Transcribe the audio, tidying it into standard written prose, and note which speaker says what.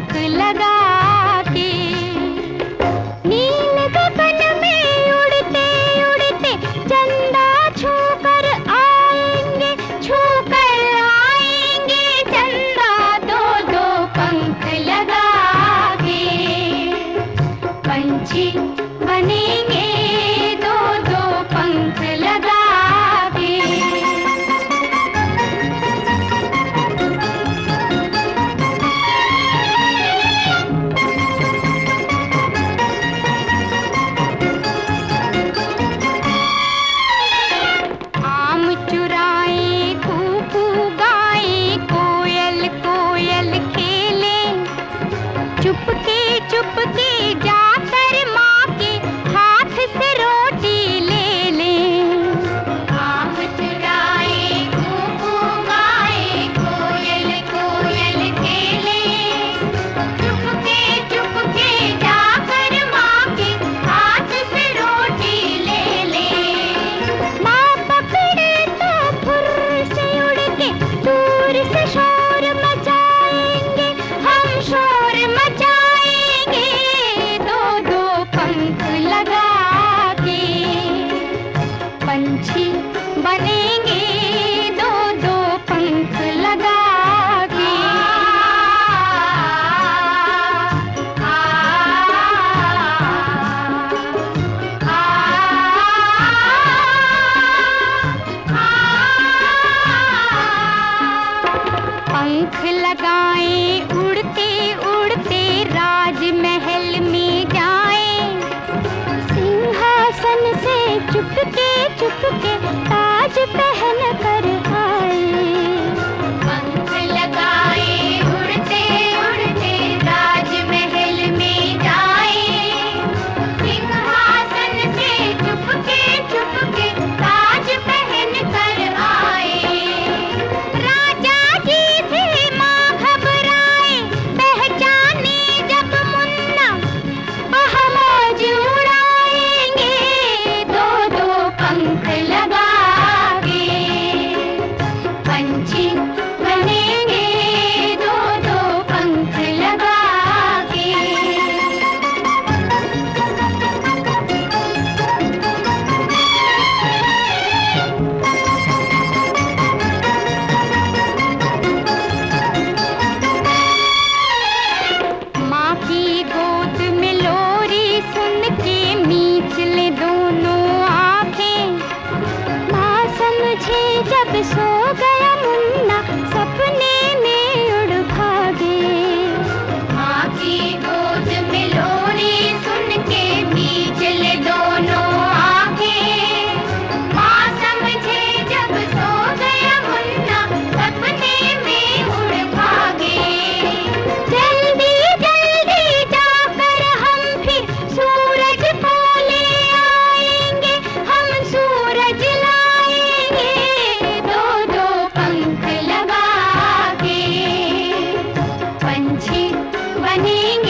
Speaker 1: पंख लगा के। नील गगन में उड़ते उड़ते चंदा छूकर आएंगे, छूकर आएंगे चंदा, दो दो पंख लगा के। पंछी बनेंगे दो दो पंख लगा के। आम चुराए कूकू गाए, कोयल कोयल खेले, चुपके चुपके जाकर माँ के हाथ से रोटी ले ले। आम चुराए कूकू गाए, कोयल कोयल खेले, चुपके चुपके जाकर माँ के हाथ से रोटी ले ले। माँ पकड़े तो फुर से उड़ के दूर से शोर मचाएंगे, हम शोर मचाएंगे दो दो पंख लगा के। पंछी बनेंगे दो दो पंख लगा के। पंख लगाए उड़ते उड़ते राजमहल में जाए, सिंहासन से चुपके चुपके ताज पहन कर आए। पंख लगाए उड़ते उड़ते राजमहल में जाए, सिंहासन से चुपके चुपके ताज पहन कर आए। राजा जी से माँ घबराए, पहचाने जब मुन्ना, मौज उड़ाएंगे दो दो पंख लगा के। पंछी बनेंगे दो दो पंख लगा के। माँ की गोद में लोरी सुन के मीच ले दोनों आंखें, माँ समझे जब सो गया मुन्ना, सपने में उड़ भागे। माँ की गोद में लोरी सुन के मीच ले दोनों आंखें, माँ समझे जब सो गया मुन्ना, सपने में उड़ भागे। जल्दी जल्दी जाकर हम फिर सूरज को ले आएंगे, हम सूरज लाएंगे दो दो पंख लगा के। पंछी बनेंगे